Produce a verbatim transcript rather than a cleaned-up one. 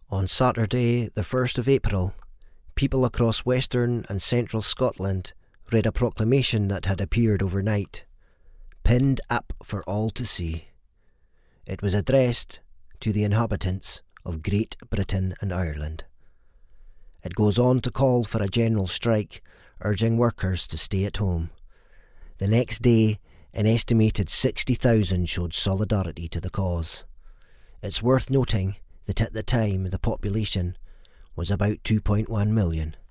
On Saturday, the first of April, people across western and central Scotland read a proclamation that had appeared overnight, pinned up for all to see. It was addressed to the inhabitants of Great Britain and Ireland. It goes on to call for a general strike, urging workers to stay at home. The next day, an estimated sixty thousand showed solidarity to the cause. It's worth noting that at the time the population was about two point one million.